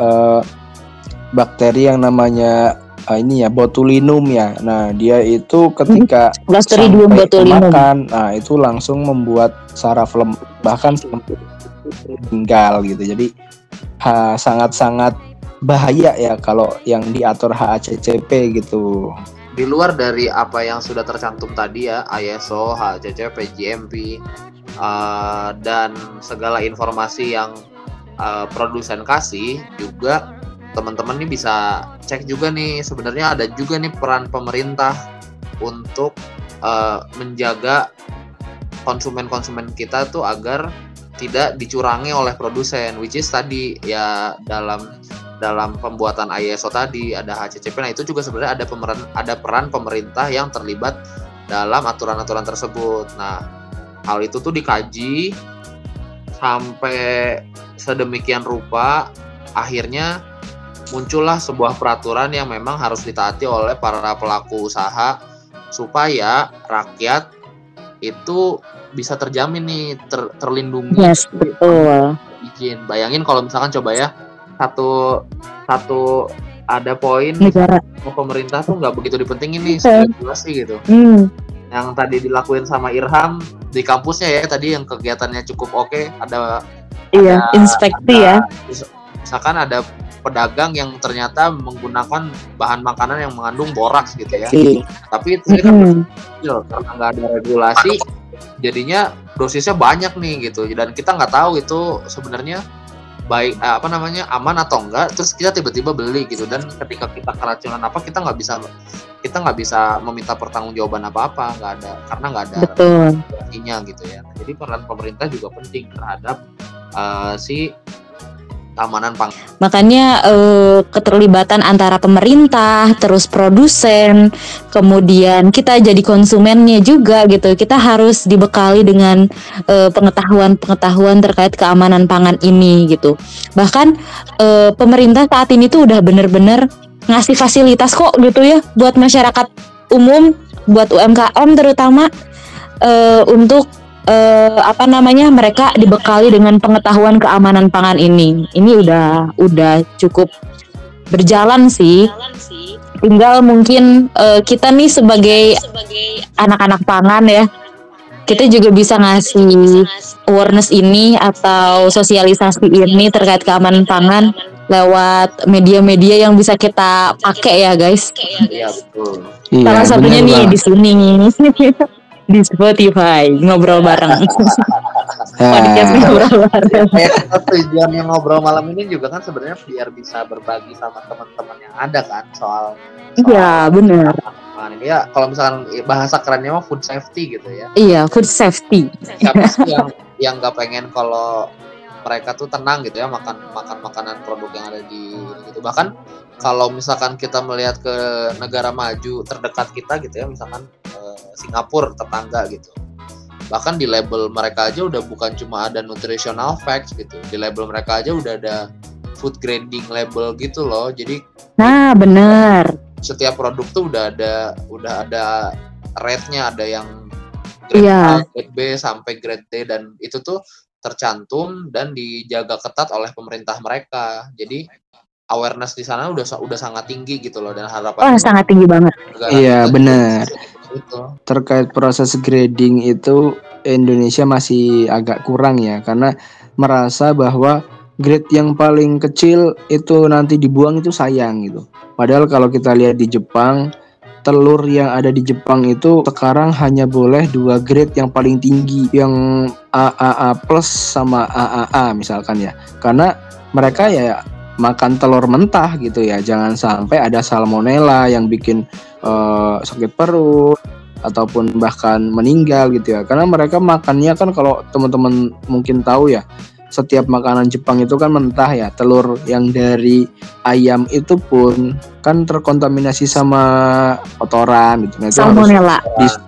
bakteri yang namanya botulinum ya. Nah dia itu ketika Clostridium sampai botulinum. makan, nah itu langsung membuat saraf bahkan sampai meninggal gitu. Jadi sangat-sangat bahaya ya kalau yang diatur HACCP gitu. di luar dari apa yang sudah tercantum tadi ya, ISO, HACCP, GMP, dan segala informasi yang produsen kasih, juga teman-teman nih bisa cek juga nih, sebenarnya ada juga nih peran pemerintah untuk menjaga konsumen-konsumen kita tuh agar tidak dicurangi oleh produsen, which is tadi ya dalam pembuatan ISO tadi ada HACCP. Nah itu juga sebenarnya ada peran pemerintah yang terlibat dalam aturan-aturan tersebut. Nah hal itu tuh dikaji sampai sedemikian rupa, akhirnya muncullah sebuah peraturan yang memang harus ditaati oleh para pelaku usaha supaya rakyat itu bisa terjamin nih, terlindungi. Yes, betul. Izin. Bayangin kalau misalkan coba ya, satu ada poin Negara. pemerintah tuh nggak begitu dipentingin nih regulasi gitu. Yang tadi dilakuin sama Irham di kampusnya ya, tadi yang kegiatannya cukup oke, ada inspeksi ya. Misalkan ada pedagang yang ternyata menggunakan bahan makanan yang mengandung boraks gitu ya. Tapi itu kan kecil, karena nggak ada regulasi, jadinya dosisnya banyak nih gitu. Dan kita nggak tahu itu sebenarnya baik aman atau enggak, terus kita tiba-tiba beli gitu. Dan ketika kita keracunan apa, kita nggak bisa meminta pertanggungjawaban apa-apa, karena nggak ada regulasinya gitu ya. Jadi peran pemerintah juga penting terhadap si keamanan pangan. Makanya keterlibatan antara pemerintah, terus produsen, kemudian kita jadi konsumennya juga gitu. Kita harus dibekali dengan pengetahuan-pengetahuan terkait keamanan pangan ini gitu. Bahkan pemerintah saat ini tuh udah bener-bener ngasih fasilitas kok gitu ya buat masyarakat umum, buat UMKM terutama untuk mereka dibekali dengan pengetahuan keamanan pangan ini. Ini udah cukup berjalan sih. Tinggal mungkin kita nih sebagai anak-anak pangan ya, kita juga bisa ngasih awareness ini atau sosialisasi ini terkait keamanan pangan lewat media-media yang bisa kita pakai ya guys. Iya betul. Salah satunya nih di sini. Di Spotify ngobrol bareng. Podcast ngobrol bareng. Tujuannya ngobrol malam ini juga kan sebenarnya biar bisa berbagi sama teman-teman yang ada kan soal Iya, benar. Ya kalau misalkan bahasa kerennya mah food safety gitu ya. Iya, food safety. Siapa sih yang nggak pengen kalau mereka tuh tenang gitu ya makan makanan produk yang ada di gitu. Bahkan kalau misalkan kita melihat ke negara maju terdekat kita gitu ya, misalkan Singapura tetangga gitu. Bahkan di label mereka aja udah bukan cuma ada nutritional facts gitu. Di label mereka aja udah ada food grading label gitu loh. Jadi benar. Setiap produk tuh udah ada rate-nya, ada yang grade A, grade B sampai grade D, dan itu tuh tercantum dan dijaga ketat oleh pemerintah mereka. Jadi awareness di sana udah sangat tinggi gitu loh, dan harapan sangat tinggi banget. Iya benar. Terkait proses grading itu Indonesia masih agak kurang ya, karena merasa bahwa grade yang paling kecil itu nanti dibuang itu sayang gitu. Padahal kalau kita lihat di Jepang, telur yang ada di Jepang itu sekarang hanya boleh 2 grade yang paling tinggi, yang AAA plus sama AAA misalkan ya. Karena mereka ya makan telur mentah gitu ya, jangan sampai ada salmonella yang bikin sakit perut ataupun bahkan meninggal gitu ya. Karena mereka makannya kan, kalau teman-teman mungkin tahu ya, setiap makanan Jepang itu kan mentah ya. Telur yang dari ayam itu pun kan terkontaminasi sama kotoran gitu. Nah, salmonella.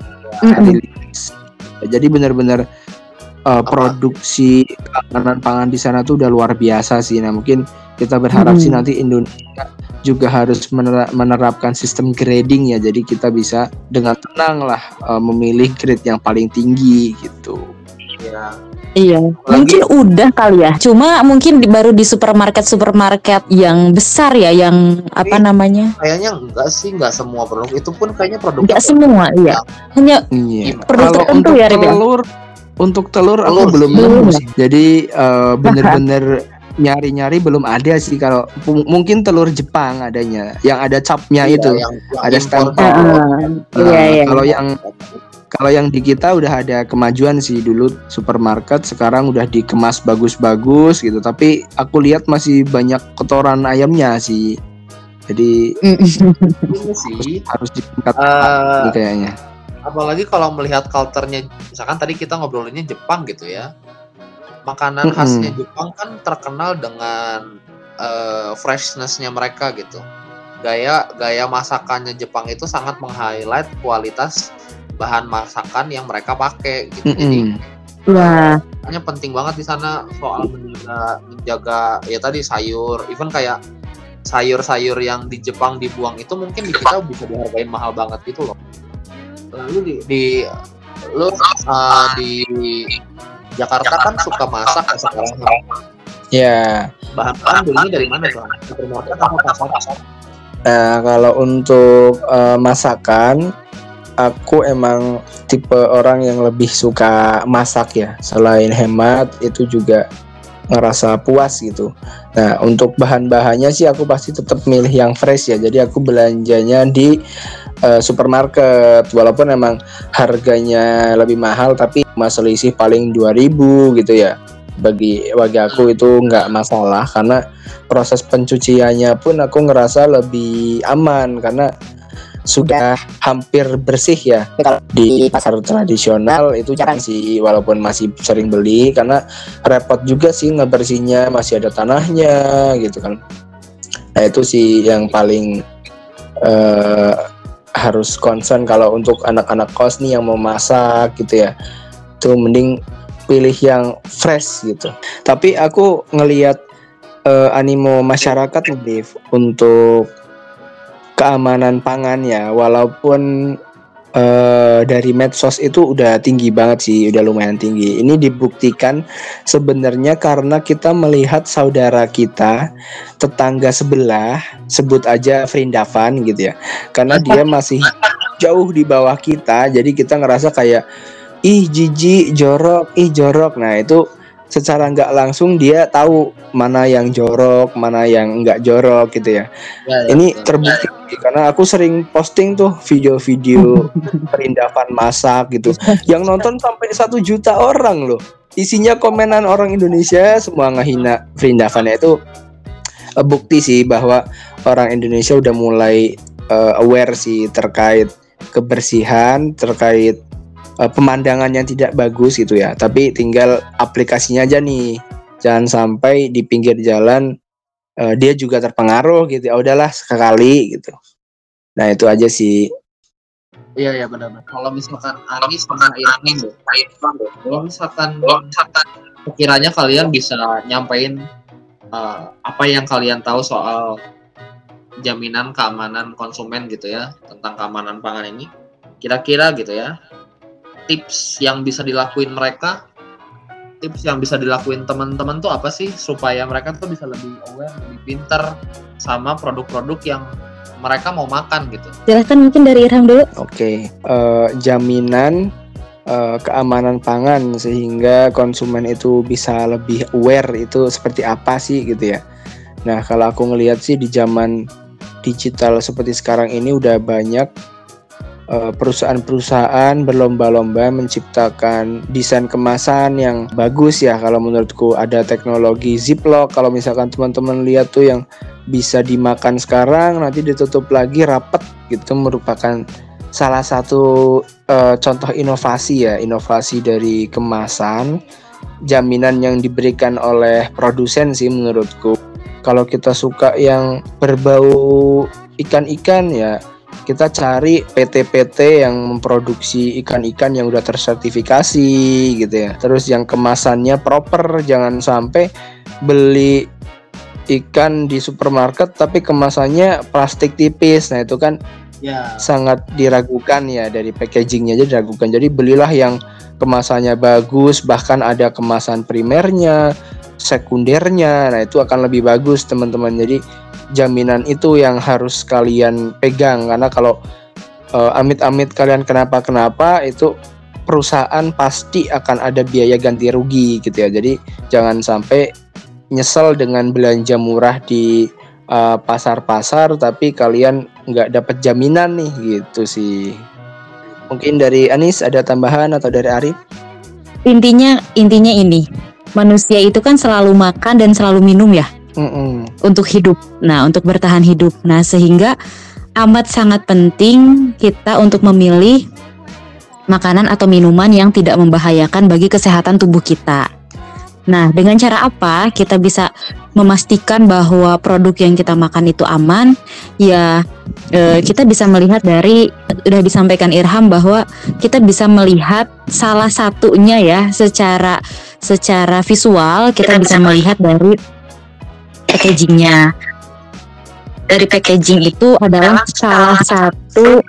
Jadi benar-benar produksi makanan pangan di sana tuh udah luar biasa sih. Nah mungkin kita berharap sih nanti Indonesia juga harus menerapkan sistem grading ya. Jadi kita bisa dengan tenang lah memilih grade yang paling tinggi gitu. Iya, mungkin udah kali ya. Cuma mungkin baru di supermarket yang besar ya, yang namanya? Kayaknya enggak semua produk. Itu pun kayaknya produk. Enggak semua, iya. Hanya produk tertentu ya, Untuk telur aku belum nemu sih. Jadi bener-bener nyari-nyari belum ada sih. Kalau mungkin telur Jepang adanya, yang ada capnya itu, yang ada stempel. Kalau yang di kita udah ada kemajuan sih. Dulu supermarket, sekarang udah dikemas bagus-bagus gitu. Tapi aku lihat masih banyak kotoran ayamnya sih. Jadi harus ditingkatkan kayaknya. Apalagi kalau melihat culture-nya, misalkan tadi kita ngobrolinnya Jepang gitu ya. Makanan khasnya Jepang kan terkenal dengan freshness-nya mereka gitu. Gaya masakannya Jepang itu sangat meng-highlight kualitas bahan masakan yang mereka pakai gitu. Jadi hanya penting banget di sana soal menjaga ya tadi sayur, even kayak sayur-sayur yang di Jepang dibuang itu mungkin di kita bisa dihargain mahal banget gitu loh. Lalu di Jakarta kan suka masak sekarang. Ya. Bahan belinya dari mana tuh? Supermarket atau pasar? Kalau untuk masakan, aku emang tipe orang yang lebih suka masak ya. Selain hemat, itu juga ngerasa puas gitu. Nah, untuk bahan-bahannya sih aku pasti tetap milih yang fresh ya. Jadi aku belanjanya di supermarket, walaupun emang harganya lebih mahal, tapi selisih paling 2.000 gitu ya. Bagi aku itu nggak masalah, karena proses pencuciannya pun aku ngerasa lebih aman, karena sudah hampir bersih ya. Kalau di pasar tradisional itu jarang sih, walaupun masih sering beli karena repot juga sih ngebersihnya, masih ada tanahnya gitu kan. Nah itu sih yang paling harus concern kalau untuk anak-anak kos nih yang mau masak gitu ya. Itu mending pilih yang fresh gitu. Tapi aku ngelihat animo masyarakat nih untuk keamanan pangan ya, walaupun dari medsos itu udah tinggi banget sih, udah lumayan tinggi. Ini dibuktikan sebenarnya karena kita melihat saudara kita, tetangga sebelah, sebut aja Vrindavan gitu ya, karena dia masih jauh di bawah kita, jadi kita ngerasa kayak ih jijik, jorok. Nah itu secara nggak langsung dia tahu mana yang jorok, mana yang nggak jorok gitu ya. Ini terbukti karena aku sering posting tuh video-video Vrindavan masak gitu, yang nonton sampai 1 juta orang loh. Isinya komenan orang Indonesia semua ngehina Vrindavan. Itu bukti sih bahwa orang Indonesia udah mulai aware sih terkait kebersihan, terkait pemandangan yang tidak bagus gitu ya. Tapi tinggal aplikasinya aja nih, jangan sampai di pinggir jalan dia juga terpengaruh gitu ya. Udahlah sekali gitu. Nah itu aja sih. Iya benar. Kalau misalkan Anis sama Irfan, kalau misalkan sekiranya kalian bisa nyampein apa yang kalian tahu soal jaminan keamanan konsumen gitu ya, tentang keamanan pangan ini, kira-kira gitu ya, tips yang bisa dilakuin mereka, tips yang bisa dilakuin teman-teman tuh apa sih supaya mereka tuh bisa lebih aware, lebih pintar sama produk-produk yang mereka mau makan gitu. Jelaskan mungkin dari Irham dulu. Oke, jaminan keamanan pangan sehingga konsumen itu bisa lebih aware itu seperti apa sih gitu ya. Nah kalau aku ngelihat sih di zaman digital seperti sekarang ini udah banyak perusahaan-perusahaan berlomba-lomba menciptakan desain kemasan yang bagus ya. Kalau menurutku ada teknologi Ziploc, kalau misalkan teman-teman lihat tuh yang bisa dimakan sekarang nanti ditutup lagi rapet gitu, merupakan salah satu contoh inovasi ya, inovasi dari kemasan, jaminan yang diberikan oleh produsen sih menurutku. Kalau kita suka yang berbau ikan-ikan ya, kita cari PT-PT yang memproduksi ikan-ikan yang udah tersertifikasi gitu ya. Terus yang kemasannya proper, jangan sampai beli ikan di supermarket tapi kemasannya plastik tipis. Nah itu kan sangat diragukan ya, dari packagingnya aja diragukan. Jadi belilah yang kemasannya bagus, bahkan ada kemasan primernya, sekundernya. Nah itu akan lebih bagus teman-teman. Jadi jaminan itu yang harus kalian pegang, karena kalau amit-amit kalian kenapa-kenapa itu perusahaan pasti akan ada biaya ganti rugi gitu ya. Jadi jangan sampai nyesel dengan belanja murah di pasar-pasar tapi kalian nggak dapat jaminan nih gitu sih. Mungkin dari Anis ada tambahan atau dari Arif? Intinya ini, manusia itu kan selalu makan dan selalu minum ya. Untuk hidup, nah untuk bertahan hidup. Nah sehingga amat sangat penting kita untuk memilih makanan atau minuman yang tidak membahayakan bagi kesehatan tubuh kita. Nah dengan cara apa kita bisa memastikan bahwa produk yang kita makan itu aman? Ya kita bisa melihat dari, udah disampaikan Irham bahwa kita bisa melihat salah satunya ya, secara visual kita bisa melihat dari packagingnya. Dari packaging itu adalah salah satu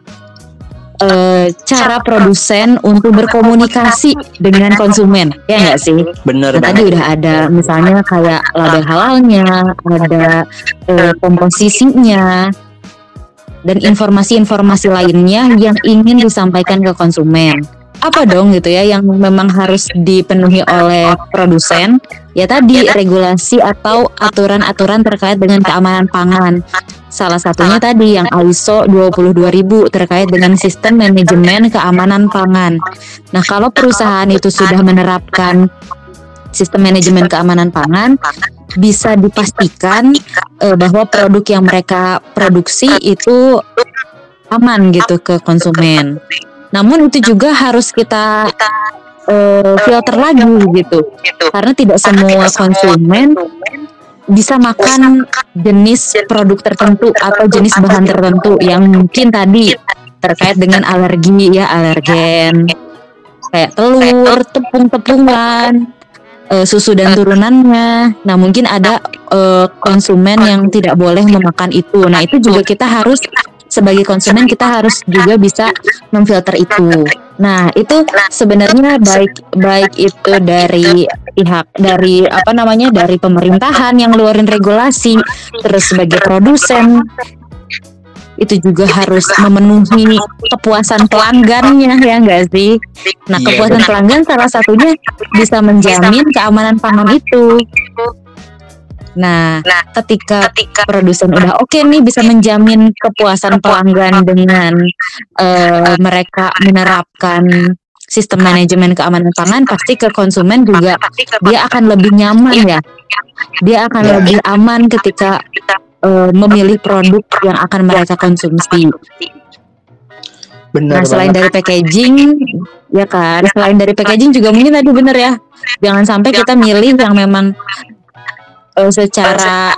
cara produsen untuk berkomunikasi dengan konsumen, ya nggak sih? Bener banget. Tadi udah ada misalnya kayak label halalnya, ada komposisinya, dan informasi-informasi lainnya yang ingin disampaikan ke konsumen. Apa dong gitu ya yang memang harus dipenuhi oleh produsen? Ya tadi regulasi atau aturan-aturan terkait dengan keamanan pangan. Salah satunya tadi yang ISO 22000 terkait dengan sistem manajemen keamanan pangan. Nah, kalau perusahaan itu sudah menerapkan sistem manajemen keamanan pangan, bisa dipastikan bahwa produk yang mereka produksi itu aman gitu ke konsumen. Namun itu juga harus kita filter lagi gitu, karena tidak semua konsumen bisa makan jenis produk tertentu atau jenis bahan tertentu yang mungkin tadi terkait dengan alergi ya, alergen kayak telur, tepung-tepungan, susu dan turunannya. Nah mungkin ada konsumen yang tidak boleh memakan itu. Nah itu juga kita harus sebagai konsumen kita harus juga bisa memfilter itu. Nah itu sebenarnya baik itu dari pihak dari dari pemerintahan yang ngeluarin regulasi, terus sebagai produsen itu juga harus memenuhi kepuasan pelanggannya ya enggak sih? Nah kepuasan pelanggan salah satunya bisa menjamin keamanan pangan itu. Nah, ketika produsen udah oke nih bisa menjamin kepuasan pelanggan dengan mereka menerapkan sistem manajemen keamanan pangan, pasti ke konsumen juga dia akan lebih nyaman ya. Dia akan lebih aman ketika memilih produk yang akan mereka konsumsi. Benar. Nah, selain dari packaging, ya kan, selain dari packaging juga mungkin tadi bener ya. Jangan sampai kita milih yang memang secara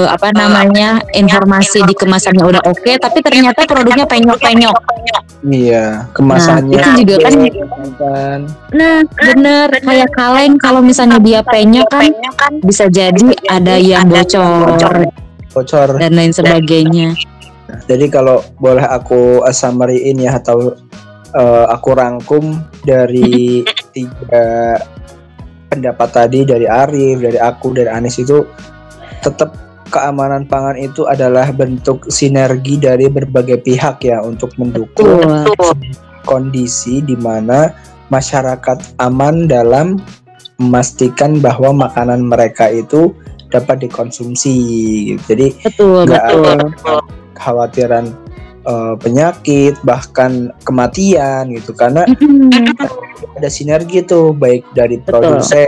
informasi di kemasannya udah oke, tapi ternyata produknya penyok-penyok. Iya, kemasannya. Nah, itu juga kan. Nah, bener kayak kaleng kalau misalnya dia penyok kan bisa jadi ada yang bocor dan lain sebagainya. Jadi kalau boleh aku summary-in ya atau aku rangkum dari 3 pendapat tadi dari Arif, dari aku, dari Anis, itu tetap keamanan pangan itu adalah bentuk sinergi dari berbagai pihak ya untuk mendukung kondisi di mana masyarakat aman dalam memastikan bahwa makanan mereka itu dapat dikonsumsi. Jadi nggak ada kekhawatiran penyakit bahkan kematian gitu, karena ada sinergi tuh baik dari produsen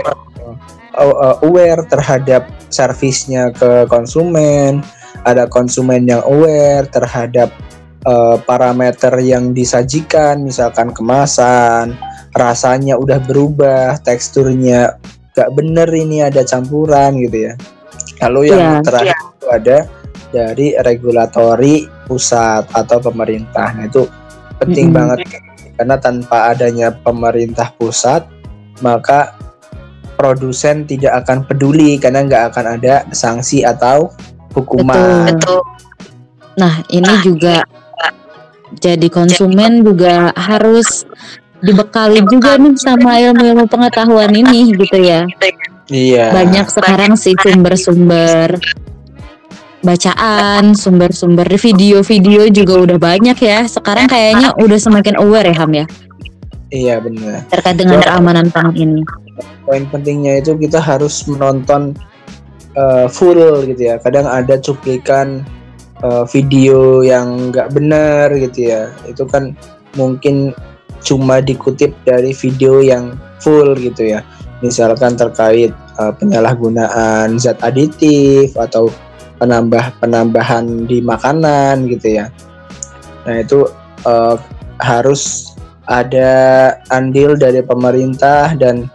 aware terhadap servisnya ke konsumen, ada konsumen yang aware terhadap parameter yang disajikan, misalkan kemasan, rasanya udah berubah, teksturnya gak bener, ini ada campuran gitu ya. Lalu yang terakhir itu ada dari regulatori pusat atau pemerintah. Nah itu penting banget, karena tanpa adanya pemerintah pusat maka produsen tidak akan peduli karena nggak akan ada sanksi atau hukuman. Betul. Nah ini juga jadi konsumen juga harus dibekali juga nih sama ilmu-ilmu pengetahuan ini gitu ya. Iya. Banyak sekarang sih sumber-sumber bacaan, sumber-sumber video-video juga udah banyak ya. Sekarang kayaknya udah semakin aware ya Ham ya. Iya benar. Terkait dengan keamanan pangan ini. Poin pentingnya itu kita harus menonton full gitu ya. Kadang ada cuplikan video yang nggak benar gitu ya. Itu kan mungkin cuma dikutip dari video yang full gitu ya. Misalkan terkait penyalahgunaan zat aditif atau penambahan di makanan gitu ya. Nah itu harus ada andil dari pemerintah dan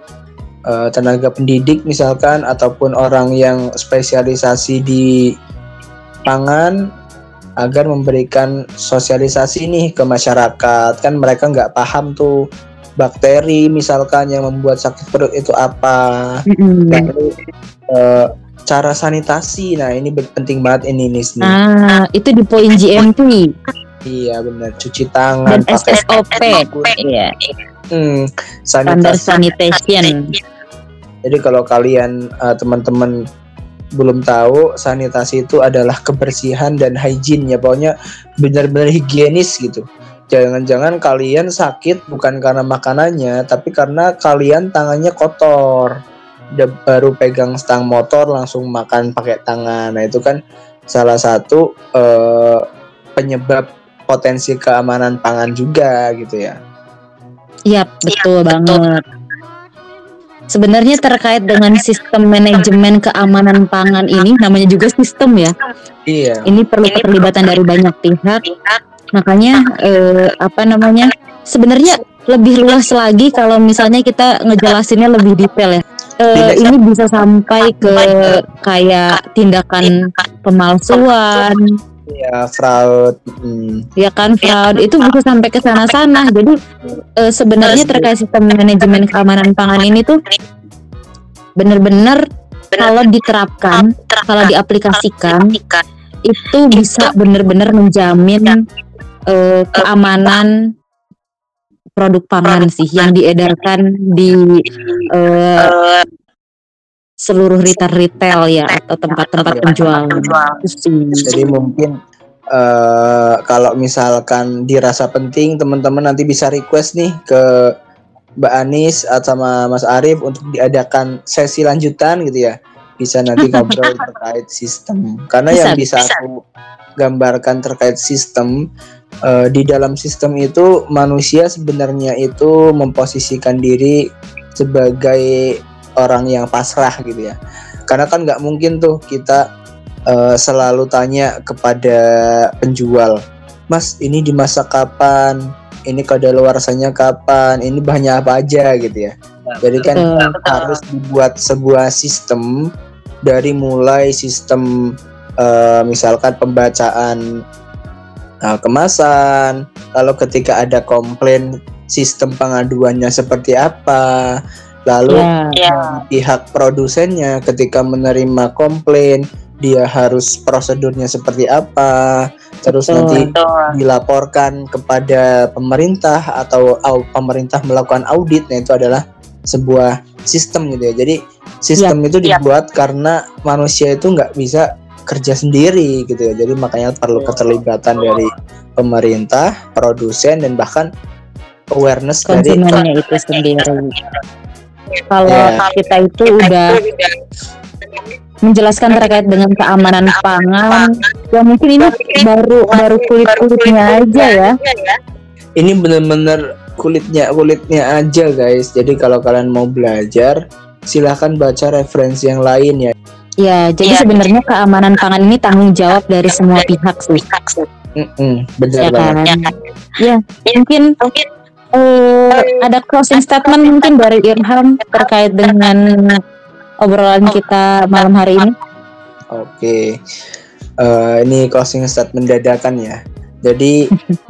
tenaga pendidik misalkan, ataupun orang yang spesialisasi di pangan agar memberikan sosialisasi nih ke masyarakat. Kan mereka nggak paham tuh bakteri misalkan yang membuat sakit perut itu apa. Lalu cara sanitasi, nah ini penting banget ini nih. Itu di poin GMP. Iya benar, cuci tangan, dan SSOP. Iya. Standar sanitation. Jadi kalau kalian teman-teman belum tahu, sanitasi itu adalah kebersihan dan hygiene ya, pokoknya benar-benar higienis gitu. Jangan-jangan kalian sakit bukan karena makanannya, tapi karena kalian tangannya kotor. Baru pegang stang motor langsung makan pakai tangan. Nah itu kan salah satu penyebab potensi keamanan pangan juga gitu ya. Iya betul banget. Sebenarnya terkait dengan sistem manajemen keamanan pangan ini, namanya juga sistem ya. Iya. Ini perlu keterlibatan dari banyak pihak. Makanya apa namanya? Sebenarnya lebih luas lagi kalau misalnya kita ngejelasinnya lebih detail ya. Ini bisa sampai ke kayak tindakan pemalsuan, Ya, fraud. ya kan, fraud itu bisa sampai ke sana-sana. Jadi sebenarnya terkait sistem manajemen keamanan pangan ini tuh benar-benar kalau diterapkan, kalau diaplikasikan itu bisa benar-benar menjamin keamanan produk pangan sih yang diedarkan di seluruh retail ya atau tempat-tempat penjualan. Jadi mungkin kalau misalkan dirasa penting, teman-teman nanti bisa request nih ke Mbak Anis atau sama Mas Arif untuk diadakan sesi lanjutan gitu ya. Bisa nanti ngobrol terkait sistem. Karena yang bisa aku gambarkan terkait sistem, di dalam sistem itu manusia sebenarnya itu memposisikan diri sebagai orang yang pasrah gitu ya. Karena kan nggak mungkin tuh kita selalu tanya kepada penjual, Mas ini dimasak kapan, ini kadaluarsanya kapan, ini bahannya apa aja gitu ya. Jadi kan harus dibuat sebuah sistem dari mulai sistem misalkan pembacaan kemasan, lalu ketika ada komplain sistem pengaduannya seperti apa, lalu pihak produsennya ketika menerima komplain dia harus prosedurnya seperti apa, terus nanti dilaporkan kepada pemerintah atau pemerintah melakukan audit. Nah itu adalah sebuah sistem gitu ya. Jadi sistem itu dibuat karena manusia itu nggak bisa kerja sendiri gitu ya. Jadi makanya perlu keterlibatan dari pemerintah, produsen, dan bahkan awareness dari konsumennya itu sendiri. Kalau kita itu udah menjelaskan terkait dengan keamanan pangan, ya mungkin ini baru kulit-kulitnya aja ya. Ini benar-benar kulitnya aja guys. Jadi kalau kalian mau belajar, silahkan baca referensi yang lain ya. Ya, jadi sebenarnya keamanan pangan ini tanggung jawab dari semua pihak sih. Benar ya banget. Kan? Ya, mungkin ada closing statement mungkin dari Irham terkait dengan obrolan kita malam hari ini. Oke. Ini closing statement dadakan ya. Jadi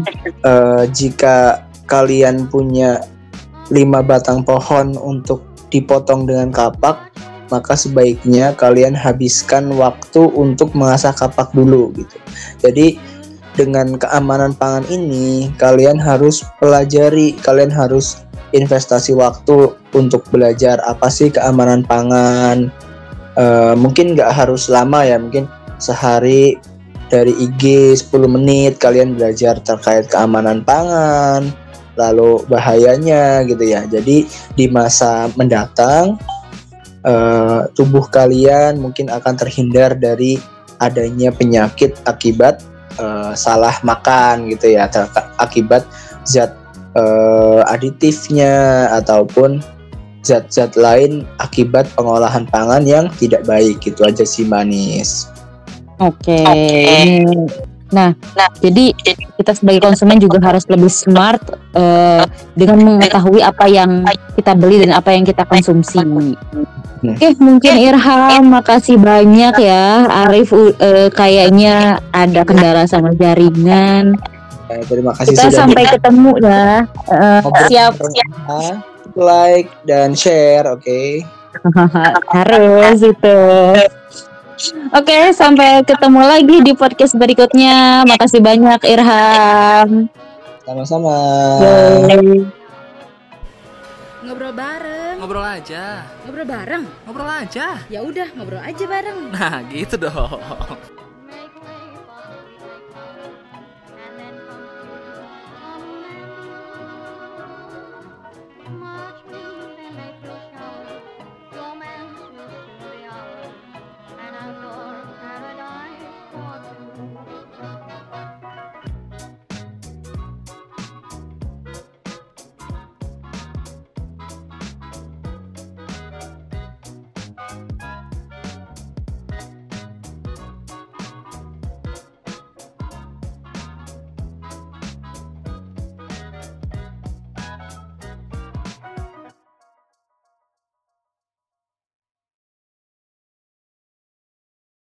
jika kalian punya 5 batang pohon untuk dipotong dengan kapak, maka sebaiknya kalian habiskan waktu untuk mengasah kapak dulu gitu. Jadi dengan keamanan pangan ini kalian harus pelajari, kalian harus investasi waktu untuk belajar apa sih keamanan pangan. Mungkin nggak harus lama ya, mungkin sehari dari IG 10 menit kalian belajar terkait keamanan pangan, lalu bahayanya gitu ya. Jadi di masa mendatang tubuh kalian mungkin akan terhindar dari adanya penyakit akibat salah makan gitu ya, akibat zat aditifnya ataupun zat-zat lain akibat pengolahan pangan yang tidak baik. Gitu aja sih Manis. Oke. Nah, jadi kita sebagai konsumen juga harus lebih smart dengan mengetahui apa yang kita beli dan apa yang kita konsumsi. Oke, mungkin Irham, makasih banyak ya. Arif kayaknya ada kendala sama jaringan. Terima kasih kita sudah sampai ketemu ya. Siap. Like dan share, oke? Harus itu. Oke, sampai ketemu lagi di podcast berikutnya. Makasih banyak Irham. Sama-sama. Ngobrol bareng. Ngobrol aja. Ngobrol bareng. Ngobrol aja. Ya udah, ngobrol aja bareng. Nah, gitu dong.